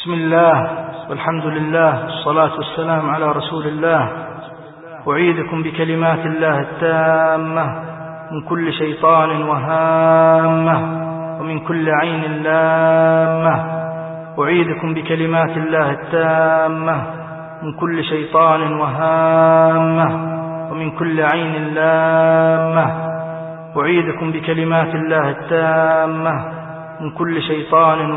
بسم الله والحمد لله والصلاة والسلام على رسول الله. أعيذكم بكلمات الله التامة من كل شيطان وهامة ومن كل عين لامة. أعيذكم بكلمات الله التامة من كل شيطان وهامة ومن كل عين لامة. أعيذكم بكلمات الله التامة من كل شيطان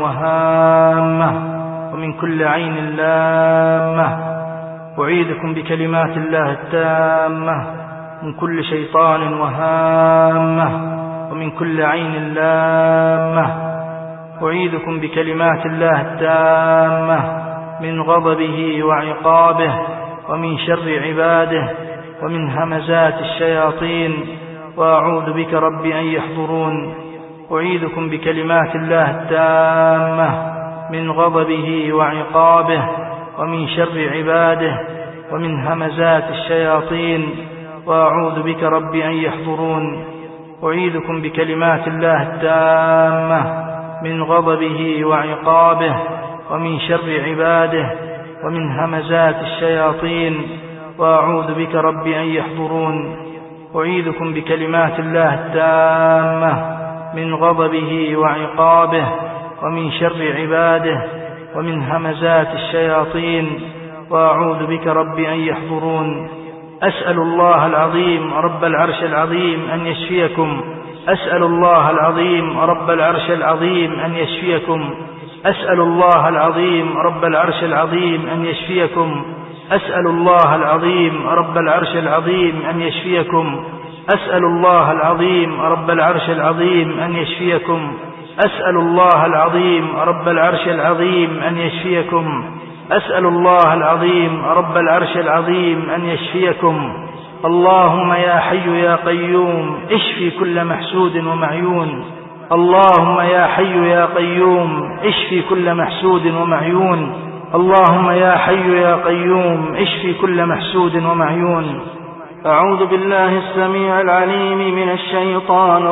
وهامة ومن كل عين لامة. أعيذكم بكلمات الله التامة من كل شيطان وهامة ومن كل عين لامة. أعيذكم بكلمات الله التامة من غضبه وعقابه ومن شر عباده ومن همزات الشياطين، وأعوذ بك رب أن يحضرون. أعيذكم بكلمات الله التامة من غضبه وعقابه ومن شر عباده ومن همزات الشياطين، وأعوذ بك رب أن يحضرون. أعيذكم بكلمات الله التامة من غضبه وعقابه ومن شر عباده ومن همزات الشياطين، وأعوذ بك رب أن يحضرون. أعيذكم بكلمات الله التامة من غضبه وعقابه ومن شر عباده ومن همزات الشياطين، وأعوذ بك رب أن يحضرون. أسأل الله العظيم رب العرش العظيم أن يشفيكم. أسأل الله العظيم رب العرش العظيم أن يشفيكم. أسأل الله العظيم رب العرش العظيم أن يشفيكم. أسأل الله العظيم رب العرش العظيم أن يشفيكم. أسأل الله العظيم رب العرش العظيم أن يشفيكم. أسأل الله العظيم رب العرش العظيم أن يشفيكم. أسأل الله العظيم رب العرش العظيم أن يشفيكم. اللهم يا حي يا قيوم اشفي كل محسود ومعيون. اللهم يا حي يا قيوم اشفي كل محسود ومعيون. اللهم يا حي يا قيوم اشفي كل محسود ومعيون. أعوذ بالله السميع العليم من الشيطان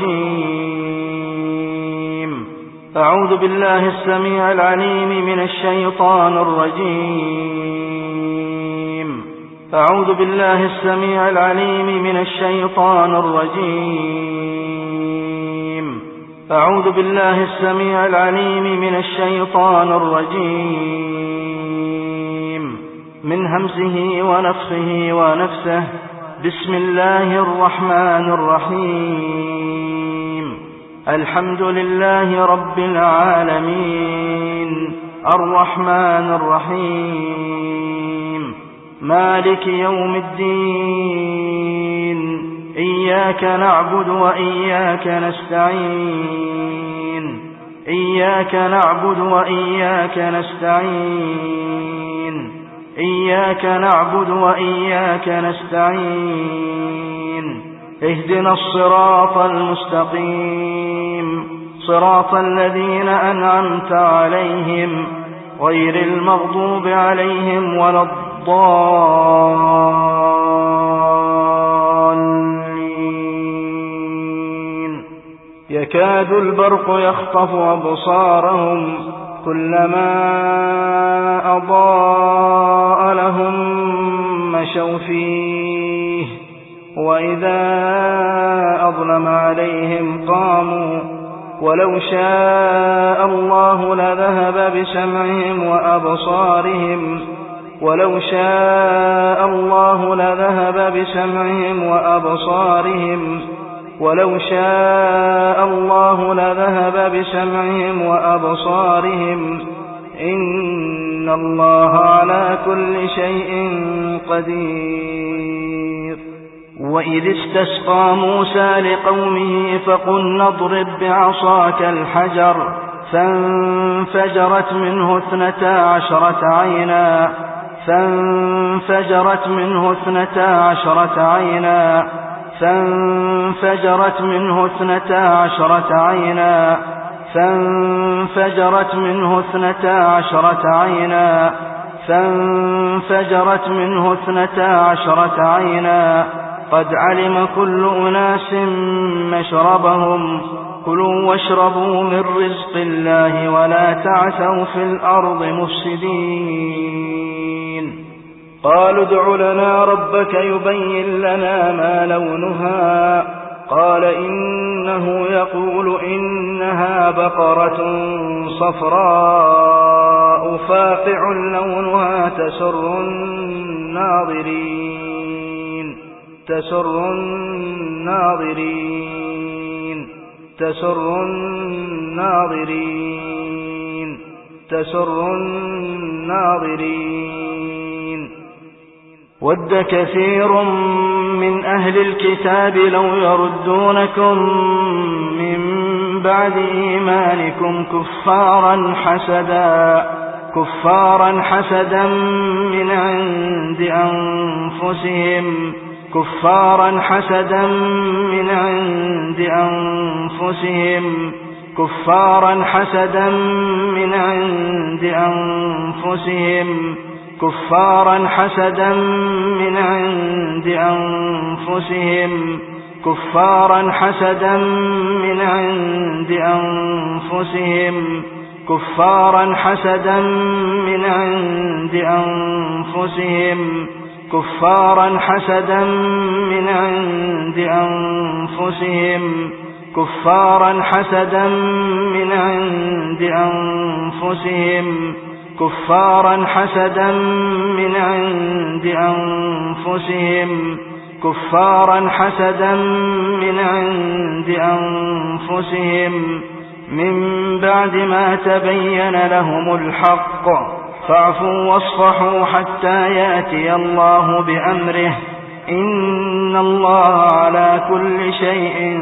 الرجيم. أعوذ بالله السميع العليم من الشيطان الرجيم. أعوذ بالله السميع العليم من الشيطان الرجيم. أعوذ بالله السميع العليم من الشيطان الرجيم من همزه ونفخه ونفسه. بسم الله الرحمن الرحيم. الحمد لله رب العالمين الرحمن الرحيم مالك يوم الدين. إياك نعبد وإياك نستعين. إياك نعبد وإياك نستعين. إياك نعبد وإياك نستعين. اهدنا الصراط المستقيم صراط الذين أنعمت عليهم غير المغضوب عليهم ولا الضالين. يكاد البرق يخطف أبصارهم كلما أضاء لهم مشوا فيه وإذا أظلم عليهم قاموا. ولو شاء الله لذهب بسمعهم وأبصارهم. ولو شاء الله لذهب بسمعهم وأبصارهم. ولو شاء الله لذهب بسمعهم وأبصارهم. إن الله على كل شيء قدير. وإذ استسقى موسى لقومه فقلنا اضرب بعصاك الحجر فانفجرت منه 12 عينا. فانفجرت منه 12 عينا. فانفجرت منه 12 عينا. فانفجرت منه 12 عينا. فانفجرت منه 12 عينا. قد علم كل أناس مشربهم كلوا واشربوا من رزق الله ولا تعثوا في الأرض مفسدين. قالوا ادع لنا ربك يبين لنا ما لونها. قال إنه يقول إنها بقرة صفراء فاقع لونها تسر الناظرين تسر الناظرين تسر الناظرين تسر الناظرين. ود كثير من أهل الكتاب لو يردونكم من بعد إيمانكم كفارا حسدا من عند أنفسهم كفارا حسدا من عند أنفسهم كفارا حسدا من عند أنفسهم كفارا حسدا من عند أنفسهم كفارا حسدا من عند أنفسهم كفارا حسدا من عند أنفسهم كفارا حسدا من عند أنفسهم كفارا حسدا من عند أنفسهم كفارا حسدا من عند أنفسهم كفارا حسدا من عند أنفسهم من بعد ما تبين لهم الحق فاعفوا واصفحوا حتى يأتي الله بأمره إن الله على كل شيء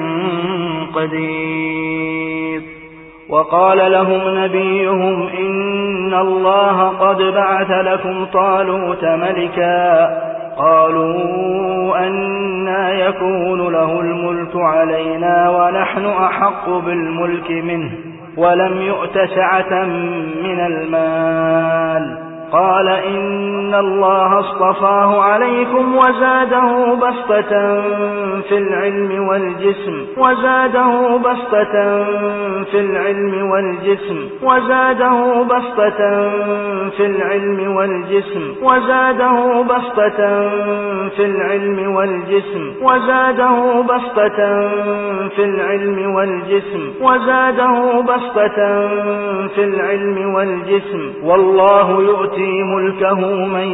قدير. وقال لهم نبيهم إن الله قد بعث لكم طالوت ملكا. قالوا أنى يكون له الملك علينا ونحن أحق بالملك منه ولم يؤت سعة من المال. قال إن الله اصطفاه عليكم وزاده بسطة في العلم والجسم وزاده بسطة في العلم والجسم وزاده بسطة في العلم والجسم وزاده بسطة في العلم والجسم وزاده بسطة في العلم والجسم وزاده بسطة في العلم والجسم والله يؤتي ملكه من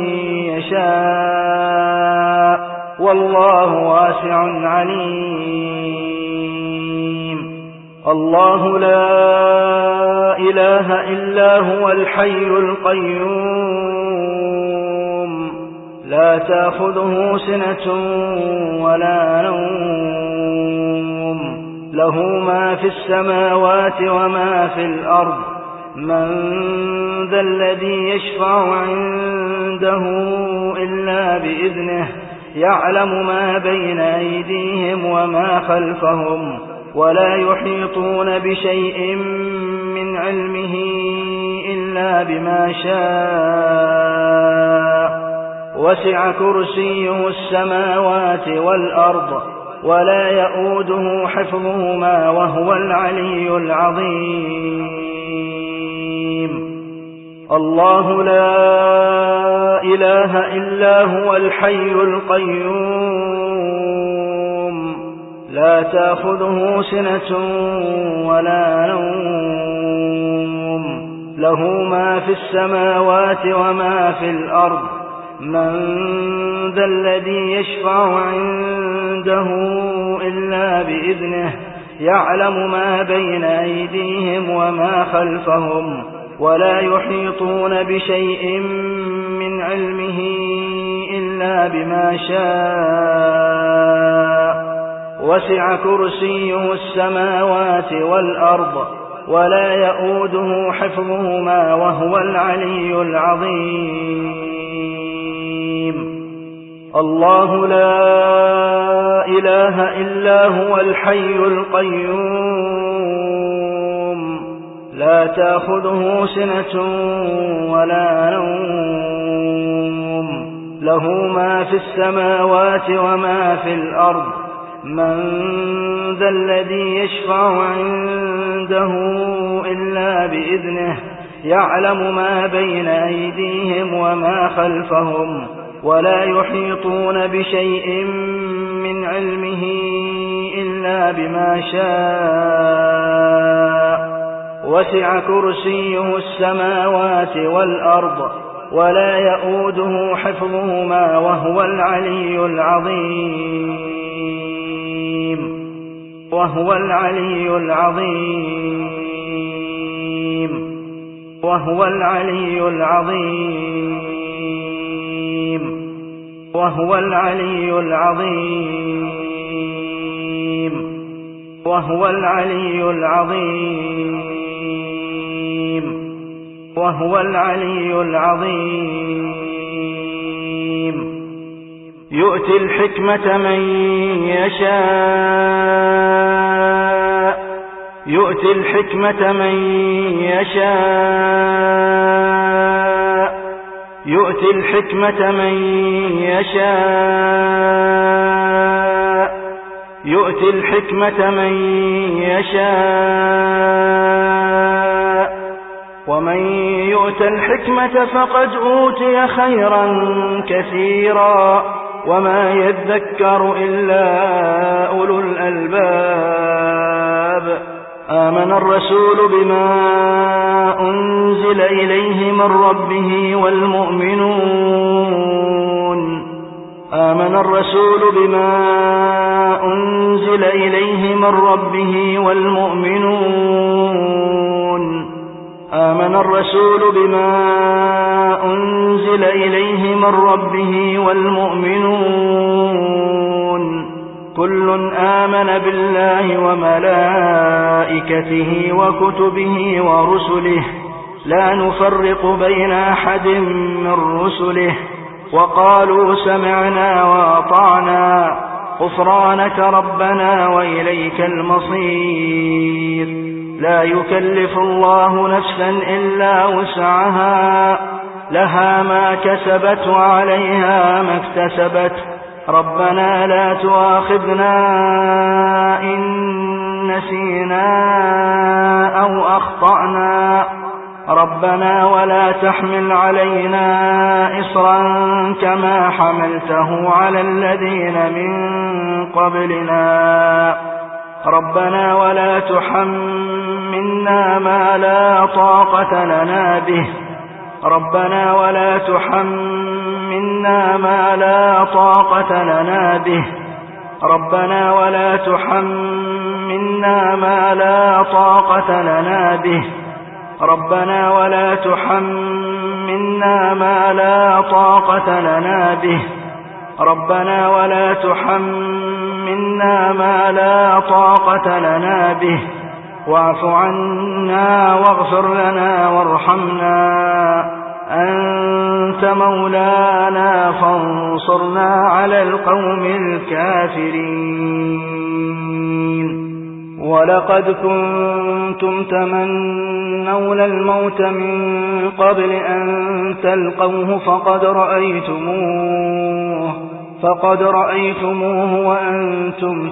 يشاء والله واسع عليم. الله لا إله إلا هو الحي القيوم لا تأخذه سنة ولا نوم له ما في السماوات وما في الأرض من ذا الذي يشفع عنده إلا بإذنه يعلم ما بين أيديهم وما خلفهم ولا يحيطون بشيء من علمه إلا بما شاء وسع كرسيه السماوات والأرض ولا يؤوده حفظهما وهو العلي العظيم. الله لا إله إلا هو الحي القيوم لا تأخذه سنة ولا نوم له ما في السماوات وما في الأرض من ذا الذي يشفع عنده إلا بإذنه يعلم ما بين أيديهم وما خلفهم ولا يحيطون بشيء من علمه إلا بما شاء وسع كرسيه السماوات والأرض ولا يؤوده حفظهما وهو العلي العظيم. الله لا إله إلا هو الحي القيوم لا تأخذه سنة ولا نوم له ما في السماوات وما في الأرض من ذا الذي يشفع عنده إلا بإذنه يعلم ما بين أيديهم وما خلفهم ولا يحيطون بشيء من علمه إلا بما شاء وسع كرسيه السماوات والأرض ولا يؤوده حفظهما وهو العلي العظيم وهو العلي العظيم وهو العلي العظيم وهو العلي العظيم وهو العلي العظيم وهو العلي العظيم يؤتي الحكمة من يشاء يؤتي الحكمة من يشاء يؤتي الحكمة من يشاء يؤتي الحكمة من يشاء ومن يؤت الحكمة فقد أوتي خيرا كثيرا وما يذكر إلا أولو الألباب آمن الرسول بما أنزل إليه من ربه والمؤمنون آمن الرسول بما أنزل إليه من ربه والمؤمنون آمن الرسول بما أنزل إليه من ربه والمؤمنون كل آمن بالله وملائكته وكتبه ورسله لا نفرق بين أحد من رسله وقالوا سمعنا وأطعنا غفرانك ربنا وإليك المصير لا يكلف الله نفسا إلا وسعها لها ما كسبت وعليها ما اكتسبت ربنا لا تؤاخذنا إن نسينا أو أخطأنا ربنا ولا تحمل علينا إصرا كما حملته على الذين من قبلنا ربنا ولا تحملنا ما لا طاقة لنا به ربنا ولا تحملنا ما لا طاقة لنا به ربنا ولا تحملنا ما لا طاقة لنا به ربنا ولا تحملنا ما لا طاقة لنا به ربنا ولا تحملنا ما لا طاقة لنا به واعف عنا واغفر لنا وارحمنا أنت مولانا فانصرنا على القوم الكافرين ولقد كنتم تمنون الموت من قبل أن تلقوه فقد رأيتموه وأنتم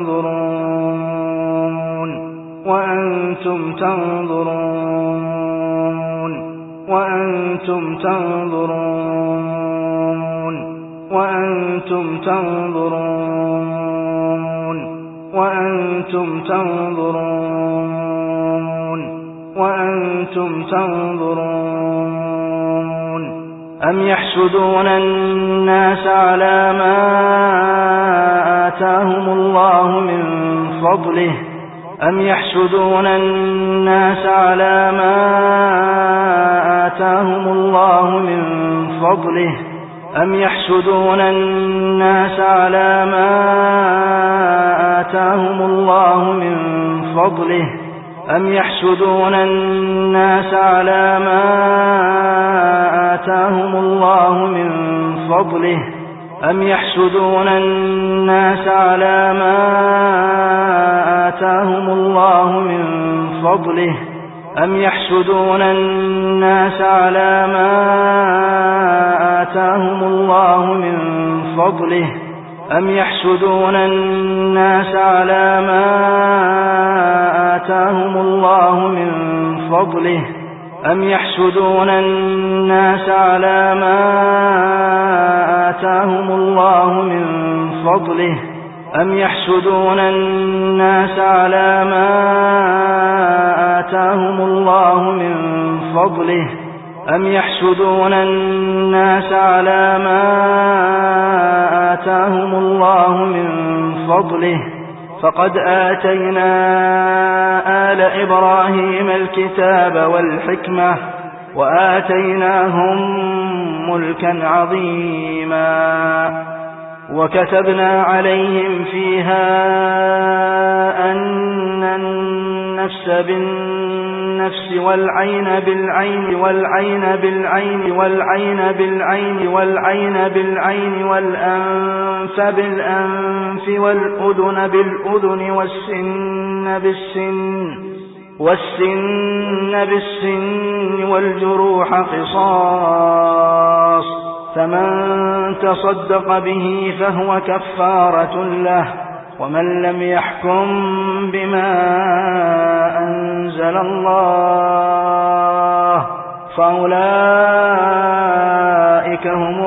تنظرون أم يحسدون الناس على ما آتاهم الله من فضله أم يحسدون الناس على ما آتاهم الله من فضله أم يحسدون الناس على ما آتاهم الله من فضله أم يحسدون الناس على ما آتاهم الله من فضله أم يحسدون الناس على ما آتاهم الله من فضله أم يحسدون الناس على ما آتاهم الله من فضله أم يحسدون الناس على ما آتاهم الله من فضله أم يحسدون الناس على ما آتاهم الله من فضله أم يحسدون الناس على ما آتاهم الله من فضله أم يحسدون الناس على ما آتاهم الله من فضله فقد آتينا آل إبراهيم الكتاب والحكمة وآتيناهم ملكا عظيما وكتبنا عليهم فيها أن النفس بالنفس والعين بالعين والعين بالعين والعين بالعين والعين بالعين والأنف بالأنف والأذن بالأذن والسن بالسن والجروح قصاص فمن تصدق به فهو كفارة له ومن لم يحكم بما أنزل الله فأولئك هم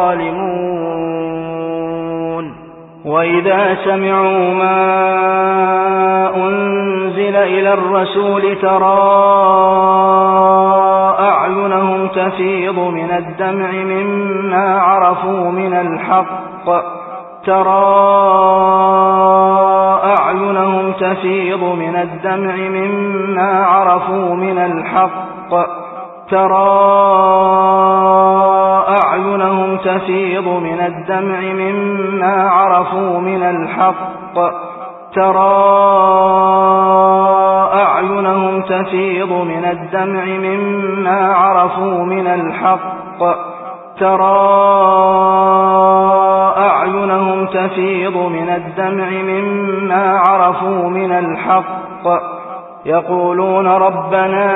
الظالمون وإذا سمعوا ما أنزل إلى الرسول ترى أعينهم تفيض من الدمع مما عرفوا من الحق تفيض من الدمع مما عرفوا من الحق تفيض من الدمع مما عرفوا من الحق تفيض من الدمع مما عرفوا من الحق تفيض من الدمع مما عرفوا من الحق يقولون ربنا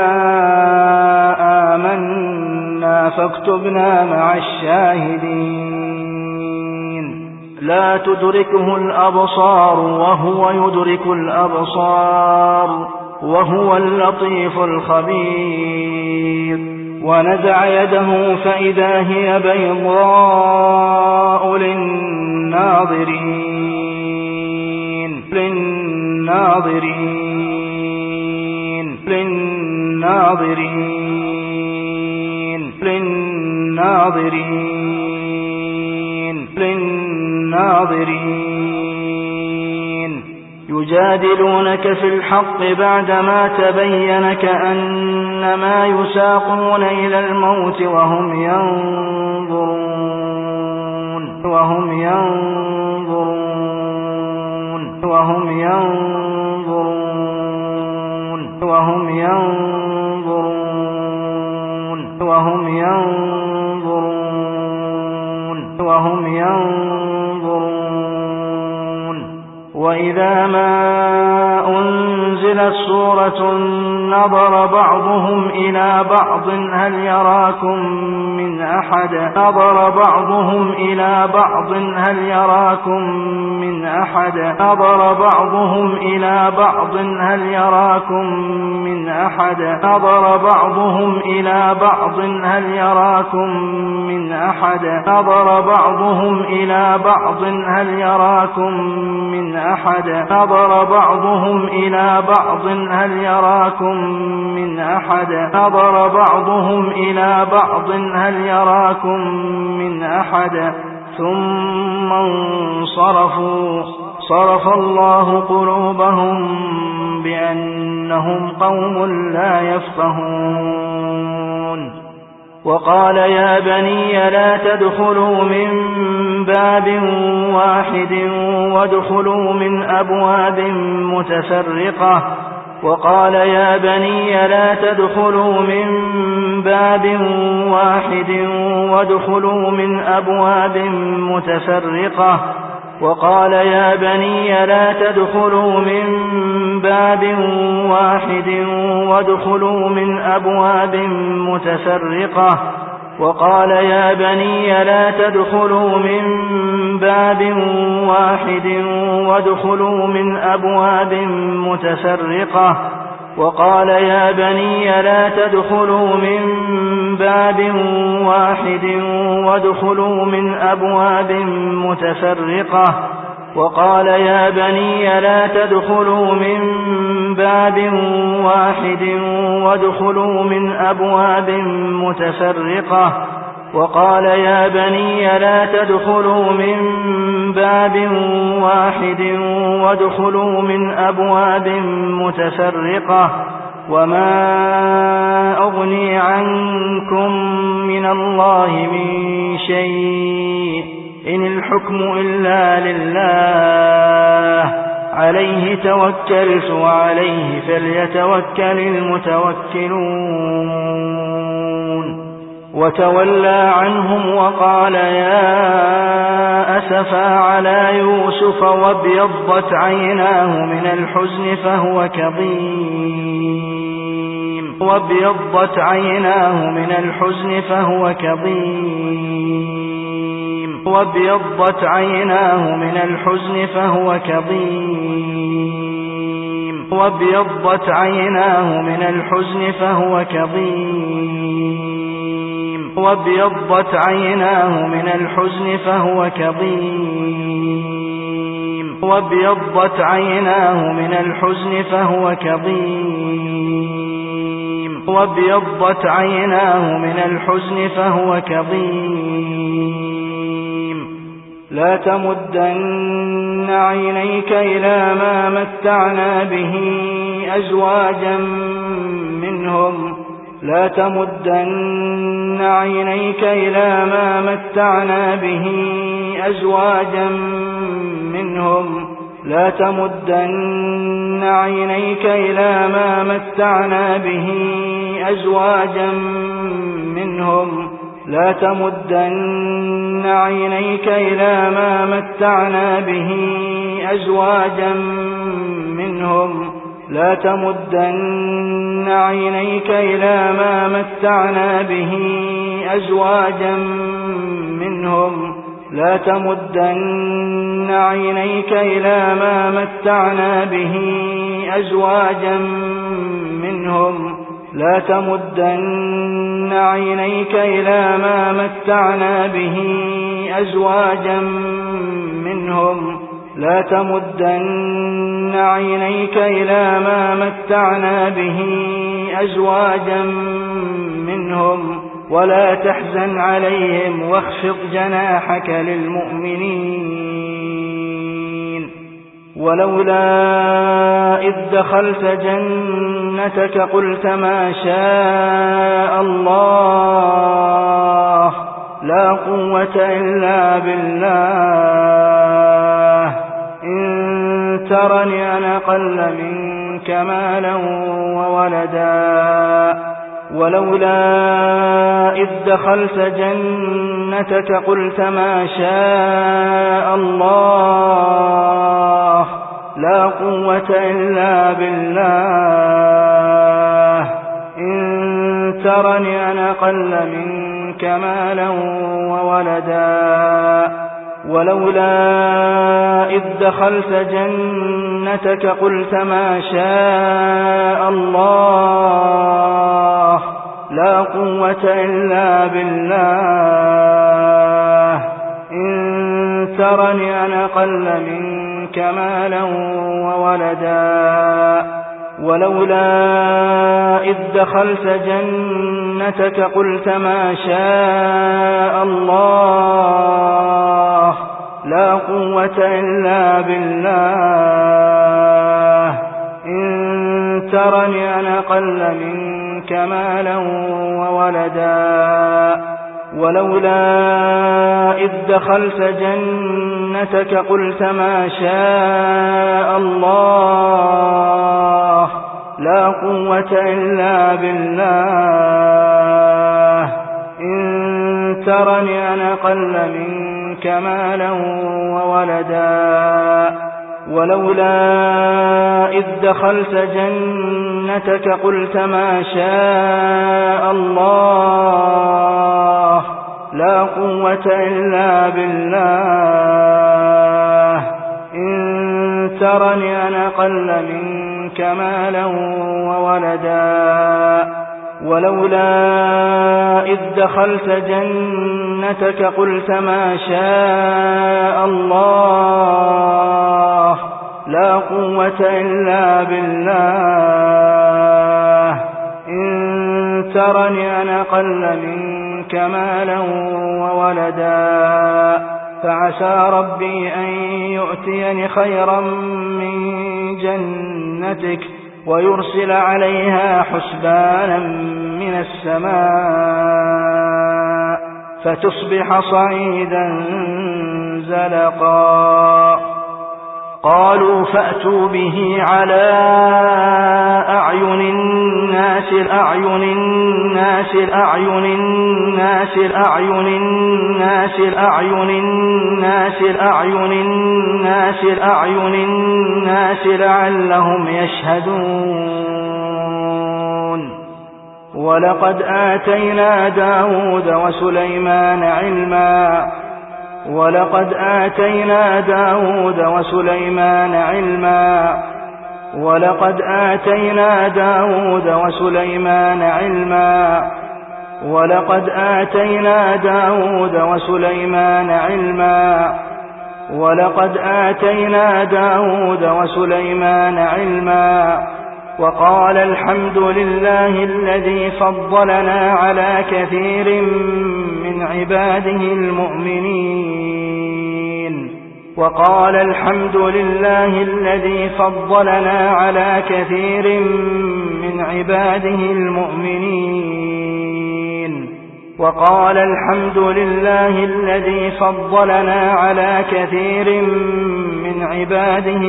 آمنا فاكتبنا مع الشاهدين لا تدركه الأبصار وهو يدرك الأبصار وهو اللطيف الخبير ونزع يده فإذا هي بيضاء للناظرين يجادلونك في الحق بعدما تبين كأنما يساقون إلى الموت وهم ينظرون وإذا ما أنزلت سورة نظر بعضهم إلى بعض هل يراكم من أحد ثم انصرفوا صرف الله قلوبهم بأنهم قوم لا يفقهون وقال يا بني لا تدخلوا من باب واحد وادخلوا من أبواب متفرقة وقال يا بني لا تدخلوا من باب واحد وادخلوا من أبواب متفرقة وقال يا بني لا تدخلوا من باب واحد وادخلوا من أبواب متفرقة وقال يا بني لا تدخلوا من باب واحد وادخلوا من أبواب متفرقة وقال يا بني لا تدخلوا من باب واحد وادخلوا من أبواب متفرقة وقال يا بني لا تدخلوا من باب واحد وادخلوا من أبواب متفرقة وقال يا بني لا تدخلوا من باب واحد وادخلوا من أبواب متفرقة وما أغني عنكم من الله من شيء إن الحكم إلا لله عليه توكلت وعليه فليتوكل المتوكلون وتولى عنهم وقال يا أسفا على يوسف وابيضت عيناه من الحزن فهو كظيم وابيضت عيناه من الحزن فهو كظيم وابيضت عيناه من الحزن فهو كظيم وابيضت عيناه من الحزن فهو كظيم وابيضت عيناه من الحزن فهو كظيم وابيضت عيناه من الحزن فهو كظيم وابيضت عيناه من الحزن فهو كظيم لا تمدن عينيك إلى ما متعنا به أزواجا منهم لا تمدن عينيك إلى ما متعنا به أزواجا منهم لا تمدن عينيك إلى ما متعنا به أزواجا منهم لا تمدن عينيك إلى ما متعنا به أزواجا منهم لا تمدن عينيك إلى ما متعنا به أزواجا منهم لا تمدن عينيك إلى ما متعنا به أزواجا منهم لا تمدن عينيك إلى ما متعنا به أزواجا منهم لا تمدن عينيك إلى ما متعنا به أزواجا منهم ولا تحزن عليهم واخفض جناحك للمؤمنين ولولا إذ دخلت جنتك قلت ما شاء الله لا قوة إلا بالله إن ترني أنا أقل منك مالا وولدا ولولا إذ دخلت جنتك قلت ما شاء الله لا قوة إلا بالله إن ترني أنا أقل منك مالا وولدا ولولا إذ دخلت جنتك قلت ما شاء الله لا قوة إلا بالله إن ترني أنا أقل منك مالا وولدا ولولا إذ دخلت جنتك قلت ما شاء الله لا قوة إلا بالله إن ترني أنا أقل منك مالا وولدا ولولا إذ دخلت جنتك قلت ما شاء الله لا قوة إلا بالله إن ترني أنا أقل منك مالا وولدا ولولا إذ دخلت جنتك قلت ما شاء الله قوة إلا بالله إن ترني أنا أقل منك مالا وولدا ولولا إذ دخلت جنتك قلت ما شاء الله لا قوة إلا بالله إن ترني أنا أقل منك مالا وولدا فعسى ربي أن يؤتيني خيرا من جنتك ويرسل عليها حسبانا من السماء فتصبح صعيدا زلقا قالوا فأتوا به على أعين الناس لعلهم يشهدون ولقد آتينا داود وسليمان علما ولقد آتينا داود وسليمان علما ولقد آتينا داود وسليمان علما ولقد آتينا داود وسليمان علما ولقد آتينا داود وسليمان علما وقال الحمد لله الذي فضلنا على كثير من عباده المؤمنين وقال الحمد لله الذي فضلنا على كثير من عباده المؤمنين وقال الحمد لله الذي فضلنا على كثير من عباده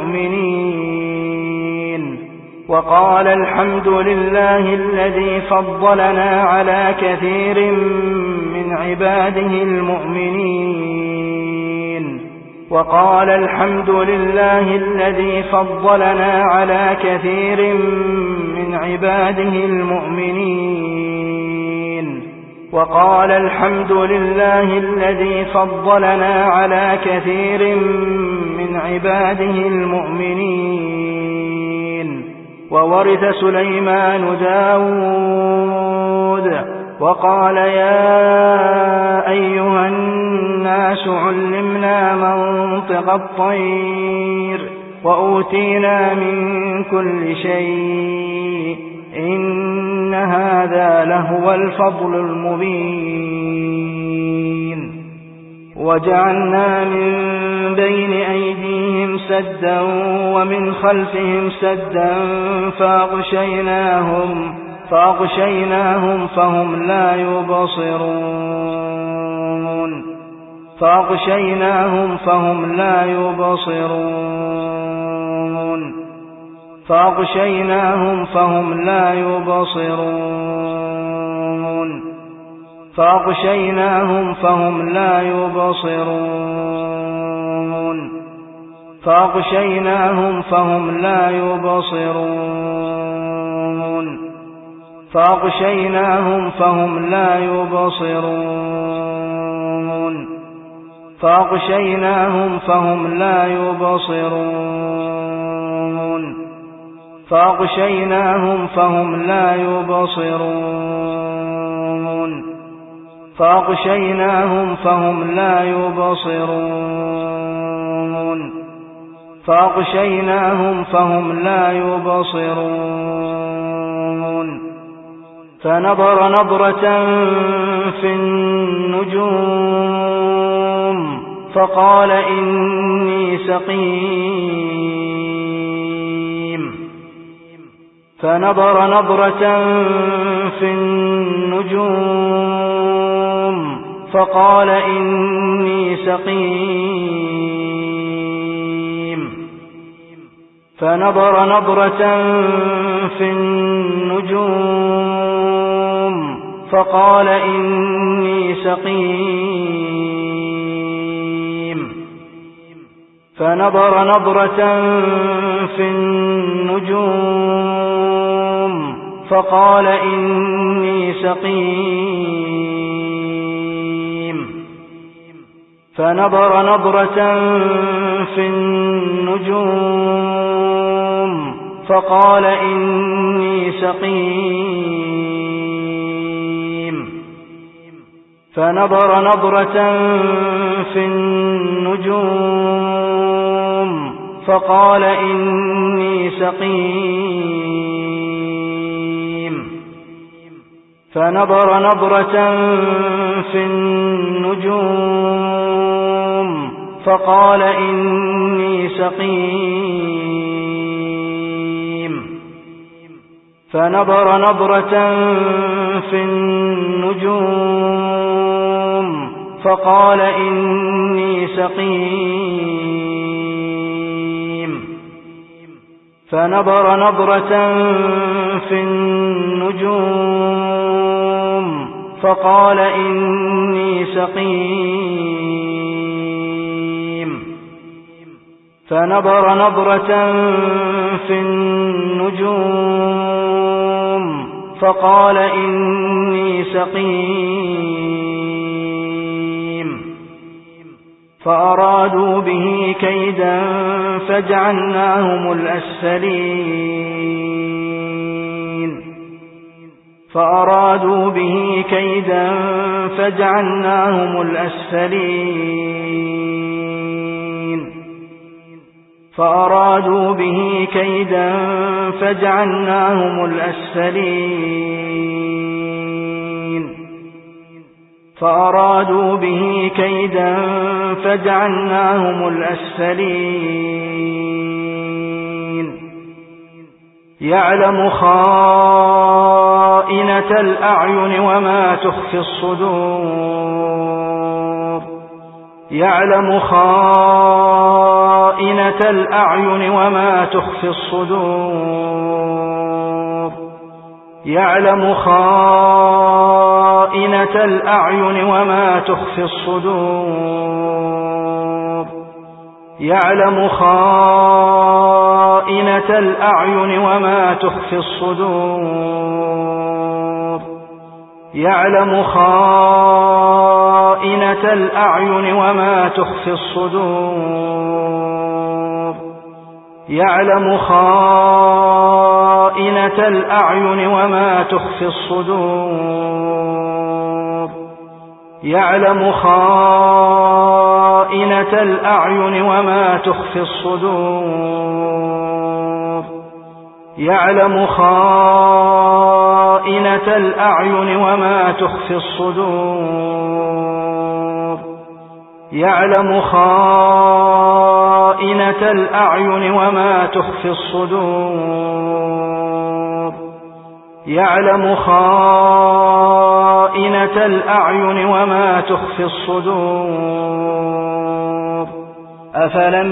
المؤمنين وقال الحمد لله الذي فضلنا على كثير من عباده المؤمنين وقال الحمد لله الذي فضلنا على كثير من عباده المؤمنين وقال الحمد لله الذي فضلنا على كثير من عباده المؤمنين وورث سليمان داود وقال يا أيها الناس علمنا منطق الطير وأوتينا من كل شيء إن هذا لهو الفضل المبين وجعلنا من بين أيديهم سدا ومن خلفهم سدا فأغشيناهم فهم لا يبصرون فأغشيناهم فهم لا يبصرون فأغشيناهم فهم لا يبصرون فأغشيناهم فهم لا يبصرون فأغشيناهم فهم لا يبصرون فأغشيناهم فهم لا يبصرون فأغشيناهم فهم لا يبصرون فأغشيناهم فهم لا يبصرون فأغشيناهم فهم لا يبصرون فأغشيناهم فهم لا يبصرون فنظر نظرة في النجوم فقال إني سقيم فنظر نظرة في النجوم فقال إني سقيم فنظر نظرة في النجوم فقال إني سقيم فنظر نظرة في النجوم فقال إني سقيم فنظر نظرة في النجوم فقال إني سقيم. فنظر نظرة في النجوم فقال إني سقيم. فنظر نظرة في النجوم فقال إني سقيم. فنظر نظرة في النجوم فقال إني سقيم. فنظر نظرة في النجوم فقال إني سقيم. فنظر نظرة في النجوم فقال إني سقيم. فأرادوا به كيدا فجعلناهم الأسفلين. فأرادوا به كيدا فجعلناهم الأسفلين. فأرادوا به كيدا فجعلناهم الأسفلين. فأرادوا به كيدا فجعلناهم الأسفلين. يعلم خائنة الأعين وما تخفي الصدور. يعلم خائنة الأعين وما تخفي الصدور. يعلم خائنة الأعين وما تخفي الصدور. يعلم خائنة الأعين وما تخفي الصدور. يعلم خائنة الأعين وما تخفي الصدور. يعلم خائنة الأعين وما تخفي الصدور. يعلم خائنة الأعين وما تخفي الصدور. يعلم خائنة الأعين وما تخفي الصدور. يعلم خائنة الأعين وما تخفي الصدور. يعلم خائنة الأعين وما تخفي الصدور. أفلم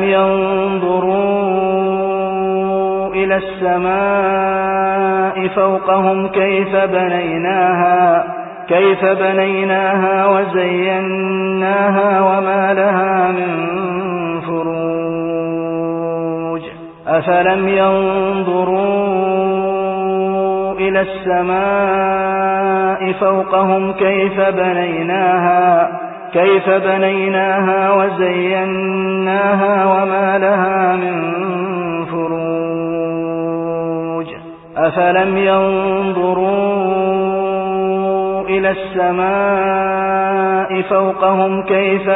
ينظروا إلى السماء فوقهم كيف بنيناها وزيناها وما لها من فروج. أفلم ينظروا إلى السماء فوقهم كيف بنيناها وزيناها وما لها من فروج. أفلم ينظروا إلى السماء فوقهم كيف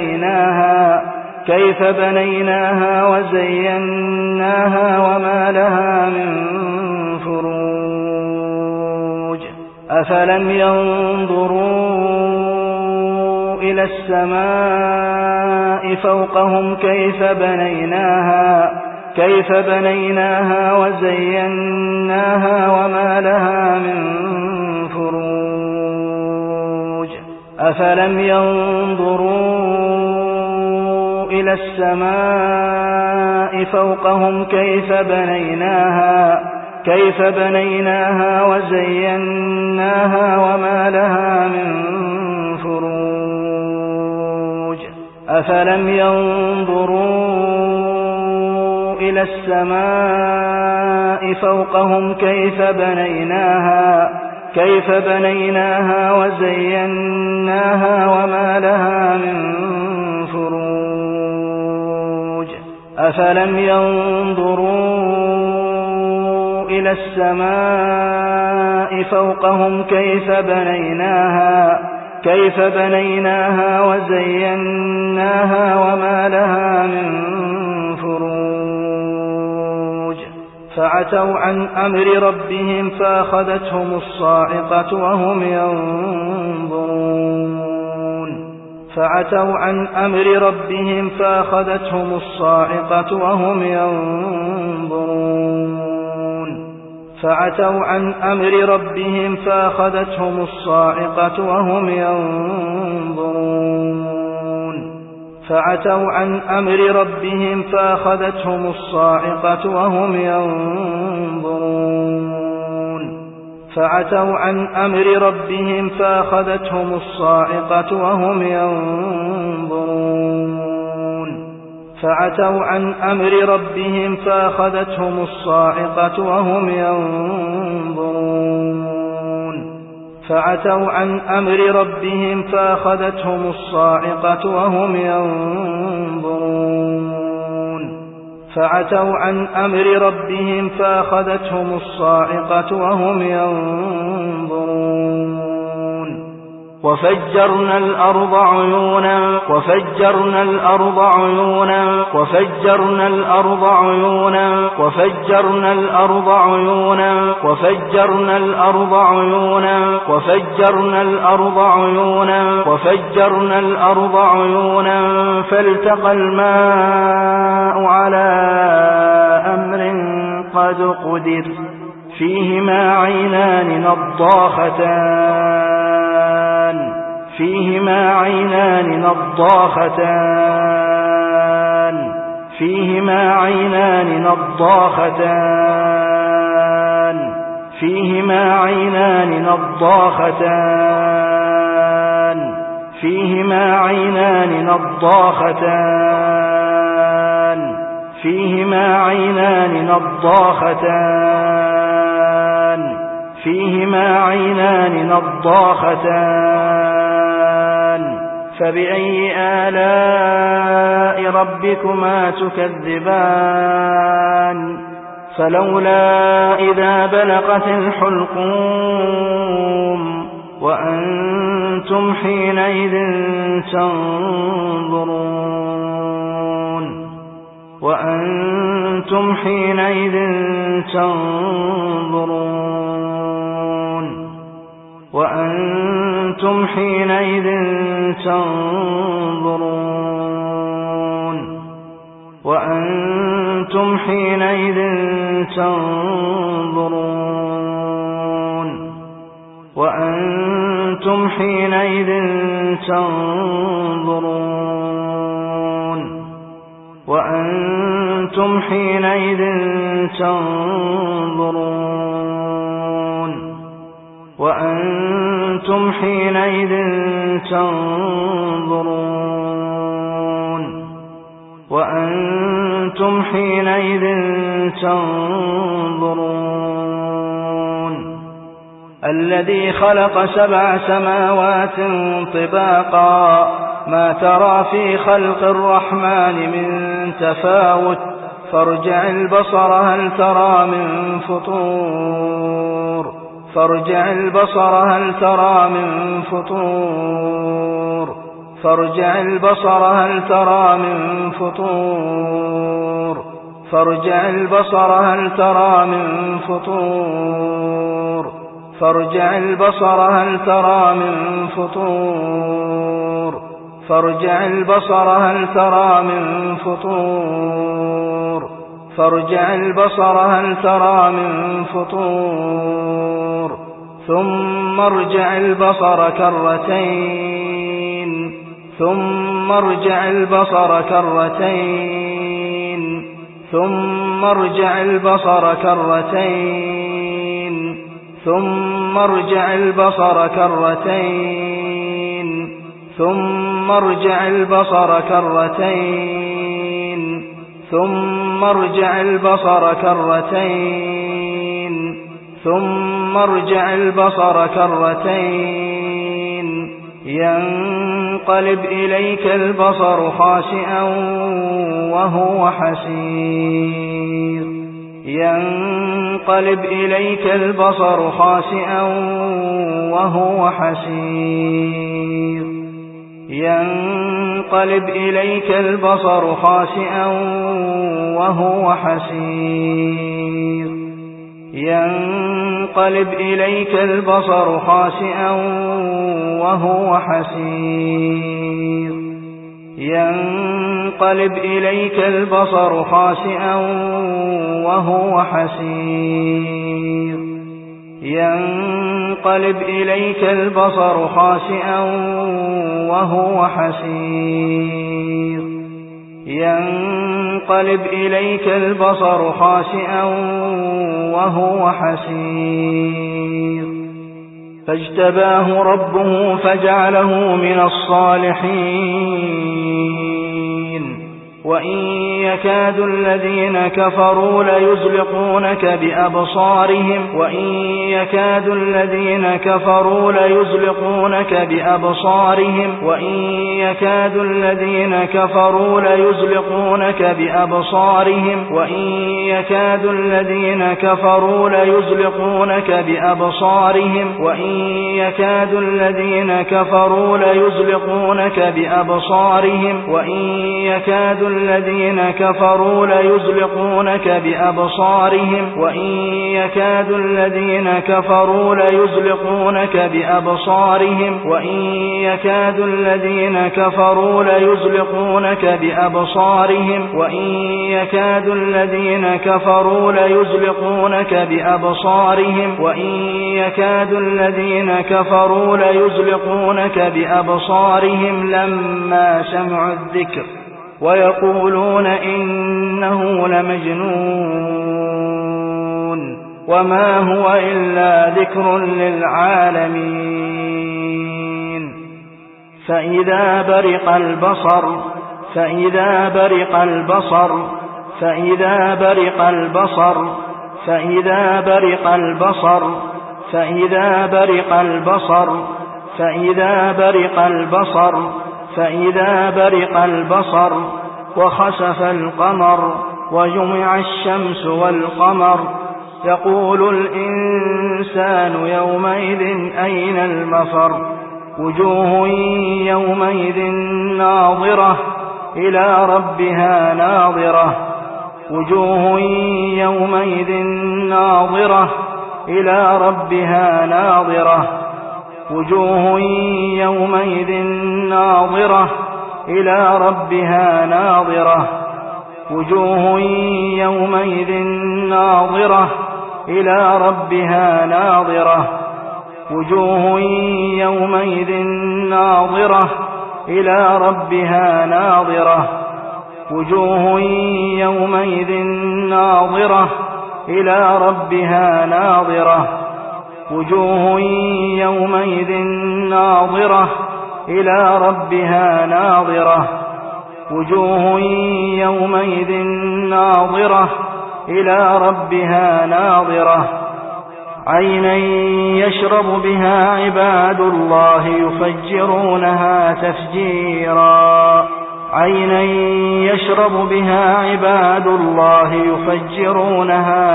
بنيناها وزيناها وما لها من فروج. أفلم ينظروا إلى السماء فوقهم كيف بنيناها وزيناها وما لها من فروج. أفلم ينظروا إلى السماء فوقهم كيف بنيناها وزيناها وما لها من فروج. أفلم ينظروا إلى السماء فوقهم كيف بنيناها وزيناها وما لها من أفلم ينظروا إلى السماء فوقهم كيف بنيناها وزيناها وما لها من فروج فعتوا عن أمر ربهم فأخذتهم الصاعقة وهم ينظرون فعتوا عن أمر ربهم فأخذتهم الصاعقة وهم ينظرون فعتوا عن أمر ربهم فأخذتهم الصاعقة وهم ينظرون فعتوا عن أمر ربهم فأخذتهم الصاعقة وهم ينظرون فعتوا عن أمر ربهم فأخذتهم الصاعقة وهم ينظرون فعتوا عن أمر ربهم فأخذتهم الصاعقة وهم ينظرون فعتوا عن أمر ربهم فأخذتهم الصاعقة وهم ينظرون فعتوا عن أمر ربهم فأخذتهم الصاعقة وهم ينظرون وفجرنا الأرض عيونا وفجرنا الأرض عيونا وفجرنا الأرض عيونا وفجرنا الأرض عيونا وفجرنا الأرض عيونا وفجرنا الأرض عيونا وفجرنا الأرض عيونا فالتقى الماء على أمر قد قدر فيهما عينان نضاختان فيهما عينان نضاختان فيهما عينان نضاختان فيهما عينان نضاختان فيهما عينان نضاختان فيهما عينان نضاختان فبأي آلاء ربكما تكذبان فلولا إذا بلغت الحلقوم وأنتم حينئذ تنظرون وأنتم حينئذ تنظرون وأنتم حينئذ تنظرون وأنتم حينئذ تنظرون وأنتم حينئذ تنظرون وأنتم حينئذ تنظرون وأنتم حينئذ تنظرون وأنتم حينئذ تنظرون الذي خلق 7 سماوات طباقا ما ترى في خلق الرحمن من تفاوت فارجع البصر هل ترى من فطور فارجع البصر هل ترى من فطور فارجع البصر هل ترى من فطور فارجع البصر هل ترى من فطور فارجع البصر هل ترى من فطور فارجع البصر هل ترى من فطور فارجع البصر هل ترى من فطور ثم ارجع البصر كرتين ثم ارجع البصر كرتين ثم ارجع البصر كرتين ثم ارجع البصر كرتين ثم ارجع البصر كرتين ثم ارجع البصر كرتين ثم ارجع البصر كرتين ينقلب إليك البصر خاسئا وهو حسير ينقلب إليك البصر خاسئا وهو حسير ينقلب إليك البصر خاسئا وهو حسير ينقلب إليك البصر خاسئا وهو حسير ينقلب إليك البصر خاسئا وهو حسير ينقلب إليك البصر خاسئا وهو حسير ينقلب إليك البصر خاسئا وهو حسير فاجتباه ربه فجعله من الصالحين وإن يكاد الذين كفروا ليزلقونك بأبصارهم وإن يكاد الذين كفروا ليزلقونك بأبصارهم وإن يكاد الذين كفروا ليزلقونك بأبصارهم وإن يكاد الذين كفروا ليزلقونك بأبصارهم وإن يكاد الذين كفروا ليزلقونك بأبصارهم وإن يكاد الذين كفروا ليزلقونك بأبصارهم وإن يكاد الذين كفروا ليزلقونك بأبصارهم وإن يكاد الذين كفروا ليزلقونك بأبصارهم وإن يكاد الذين كفروا ليزلقونك بأبصارهم وإن يكاد الذين كفروا ليزلقونك بأبصارهم لما سمعوا الذكر ويقولون إنه لمجنون وما هو إلا ذكر للعالمين فإذا برق البصر فإذا برق البصر فإذا برق البصر فإذا برق البصر فإذا برق البصر فإذا برق البصر فإذا برق البصر وخسف القمر وجمع الشمس والقمر يقول الإنسان يومئذ أين المفر وجوه يومئذ ناظرة إلى ربها ناظرة وجوه يومئذ ناظرة إلى ربها ناظرة وجوه يومئذ ناظرة إلى ربها ناظرة وجوه يومئذ ناظرة إلى ربها ناظرة وجوه يومئذ ناظرة إلى ربها ناظرة وجوه يومئذ ناظرة إلى ربها ناظرة وجوه يومئذ ناظرة إلى ربها ناظرة وجوه يومئذ ناظرة إلى ربها ناظرة عينا يشرب بها عباد الله يفجرونها تفجيرا عينا يشرب بها عباد الله يفجرونها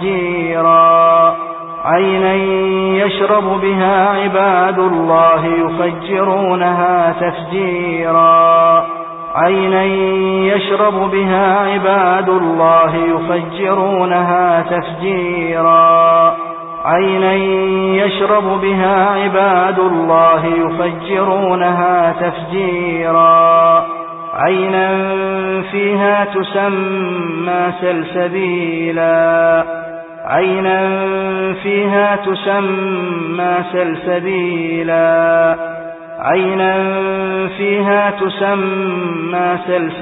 تفجيرا عينا يشرب بها عباد الله يفجرونها تفجيرا عينا يشرب بها عباد الله يفجرونها تفجيرا عينا يشرب بها عباد الله يفجرونها تفجيرا عينا فيها تسمى سلسبيلا عينا فيها تسمى سلسبيلا عينا فيها تسمى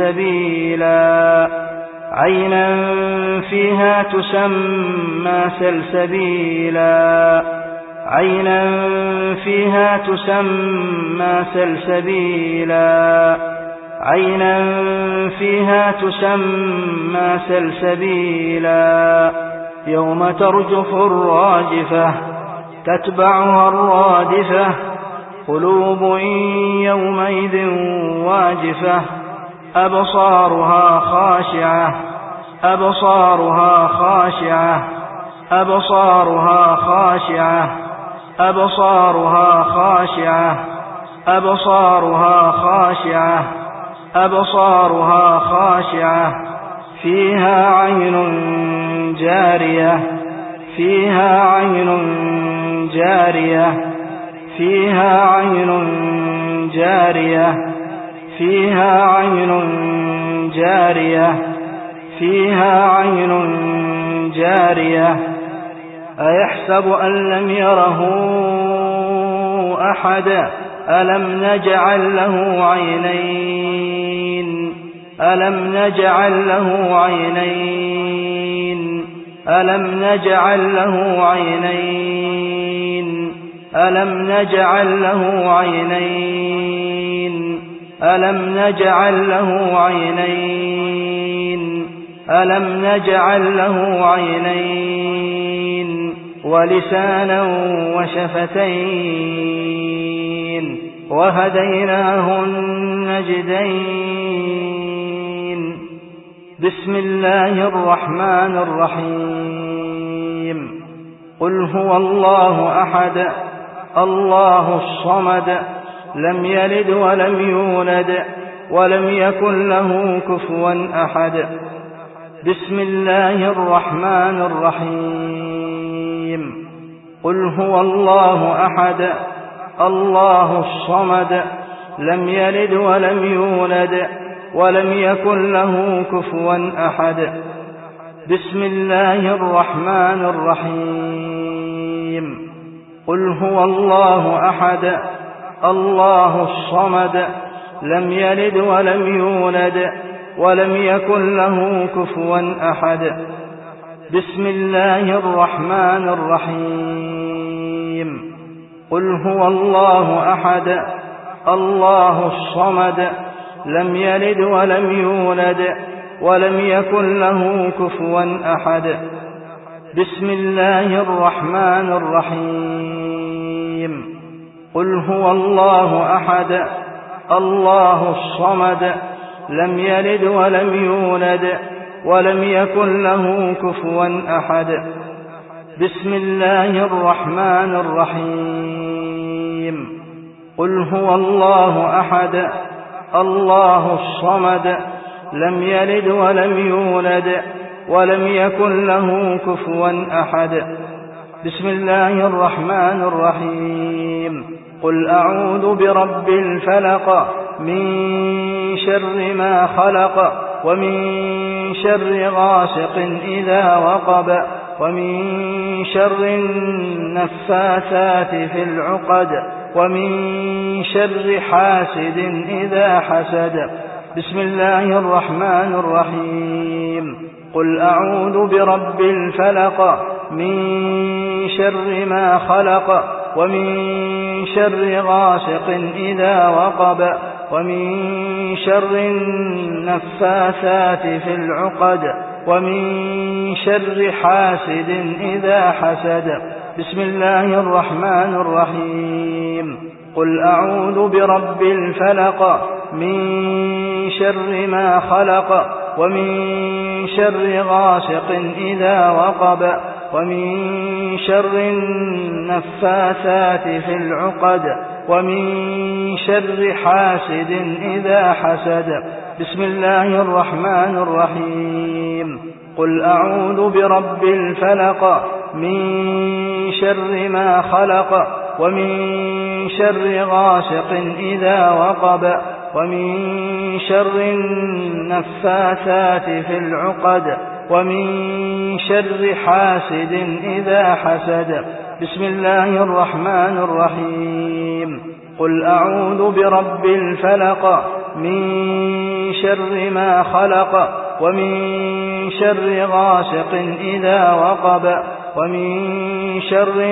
سلسبيلا عينا فيها تسمى سلسبيلا عينا فيها تسمى سلسبيلا عينا فيها تسمى سلسبيلا يوم ترجف الراجفة تتبعها الرادفة قلوب يومئذ واجفة أبصارها خاشعة أبصارها خاشعة أبصارها خاشعة أبصارها خاشعة أبصارها خاشعة أبصارها خاشعة فيها عين جارية فيها عين جارية فيها عين جارية فيها عين جارية فيها عين جارية أيحسب أن لم يره أحد ألم نجعل له عينين ألم نجعل له عينين ألم نجعل له عينين ألم نجعل له عينين ألم نجعل له عينين ألم نجعل له عينين ولسانا وشفتين وهديناه النجدين بسم الله الرحمن الرحيم قل هو الله أحد الله الصمد لم يلد ولم يولد ولم يكن له كفوا أحد بسم الله الرحمن الرحيم قل هو الله أحد الله الصمد لم يلد ولم يولد ولم يكن له كفوا أحد بسم الله الرحمن الرحيم قل هو الله أحد الله الصمد لم يلد ولم يولد ولم يكن له كفوا أحد بسم الله الرحمن الرحيم قل هو الله أحد الله الصمد لم يلد ولم يولد ولم يكن له كفوا أحد بسم الله الرحمن الرحيم قل هو الله أحد الله الصمد لم يلد ولم يولد ولم يكن له كفوا أحد بسم الله الرحمن الرحيم قل هو الله أحد الله الصمد لم يلد ولم يولد ولم يكن له كفوا أحد بسم الله الرحمن الرحيم قل أعوذ برب الفلق من شر ما خلق ومن شر غاسق إذا وقب ومن شر النفاثات في العقد ومن شر حاسد إذا حسد بسم الله الرحمن الرحيم قل أعوذ برب الفلق من شر ما خلق ومن شر غاسق إذا وقب ومن شر النفاثات في العقد ومن شر حاسد إذا حسد بسم الله الرحمن الرحيم قل أعوذ برب الفلق من شر ما خلق ومن شر غاسق إذا وقب ومن شر النفاثات في العقد ومن شر حاسد إذا حسد بسم الله الرحمن الرحيم قل أعوذ برب الفلق من شر ما خلق ومن شر غاسق إذا وقب ومن شر النفاثات في العقد ومن شر حاسد إذا حسد بسم الله الرحمن الرحيم قل أعوذ برب الفلق من شر ما خلق ومن شر غاسق إذا وقب ومن شر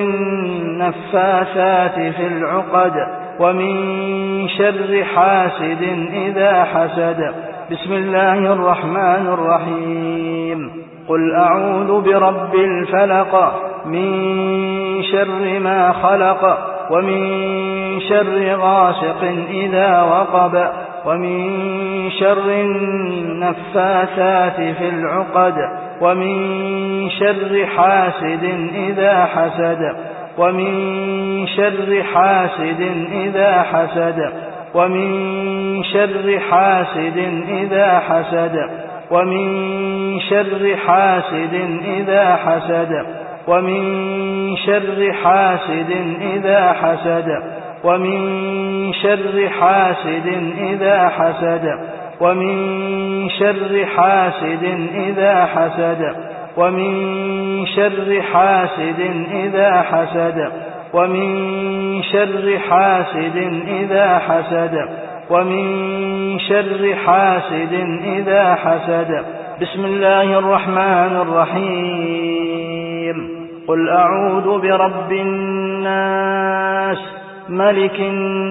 النفاثات في العقد ومن شر حاسد إذا حسد بسم الله الرحمن الرحيم قل أعوذ برب الفلق من شر ما خلق ومن شر غاسق إذا وقب ومن شر النفاثات في العقد ومن شر حاسد إذا حسد ومن شر حاسد إذا حسد ومن شر حاسد إذا حسد ومن شر حاسد إذا حسد ومن شر حاسد إذا حسد ومن شر حاسد إذا حسد ومن شر حاسد إذا حسد ومن شر حاسد إذا حسد ومن شر حاسد إذا حسد ومن شر حاسد إذا حسد. بسم الله الرحمن الرحيم. قل أعوذ برب الناس ملك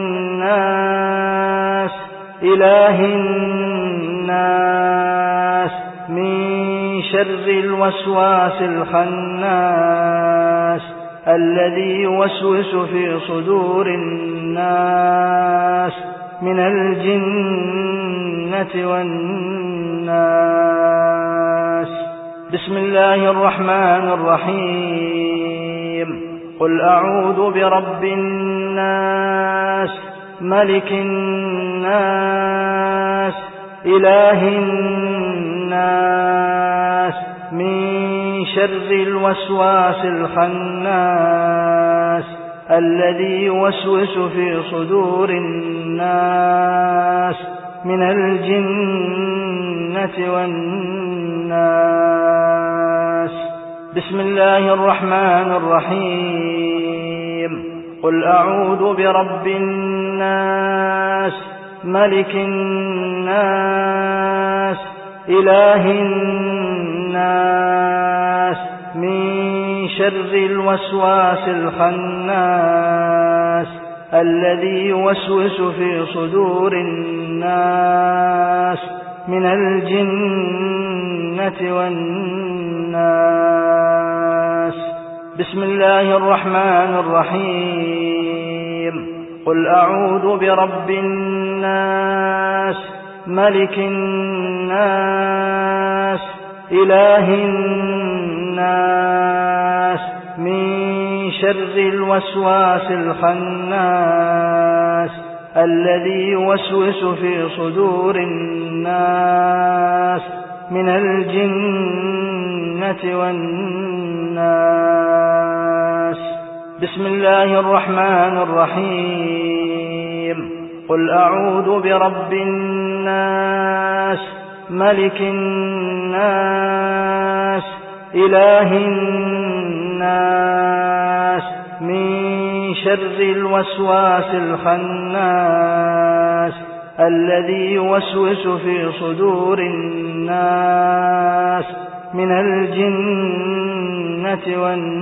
الناس إله الناس من شر الوسواس الخناس الذي يوسوس في صدور الناس من الجنة والناس. بسم الله الرحمن الرحيم. قل أعوذ برب الناس ملك الناس إله الناس من شر الوسواس الخناس الذي يوسوس في صدور الناس من الجنة والناس. بسم الله الرحمن الرحيم. قل أعوذ برب الناس ملك الناس إله الناس من شر الوسواس الخناس الذي يوسوس في صدور الناس من الجنة والناس. بسم الله الرحمن الرحيم. قل أعوذ برب الناس ملك الناس إله الناس من شر الوسواس الخناس الذي يوسوس في صدور الناس من الجنة والناس. بسم الله الرحمن الرحيم. قل أعوذ برب الناس ملك الناس إله الناس من شر الوسواس الخناس الذي يوسوس في صدور الناس من الجنة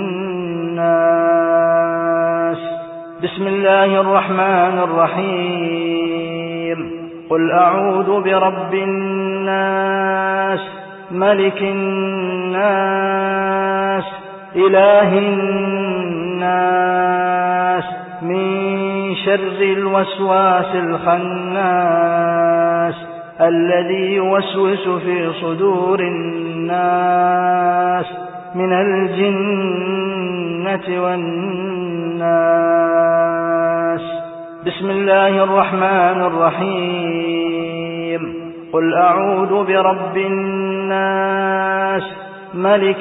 والناس. بسم الله الرحمن الرحيم. قل أعوذ برب الناس ملك الناس إله الناس من شر الوسواس الخناس الذي يوسوس في صدور الناس من الجنة والناس. بسم الله الرحمن الرحيم. قل أعوذ برب الناس ملك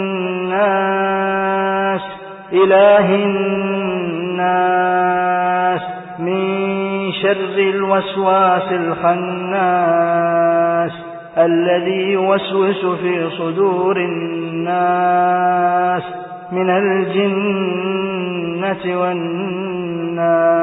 الناس إله الناس من شر الوسواس الخناس الذي يوسوس في صدور الناس من الجنة والناس.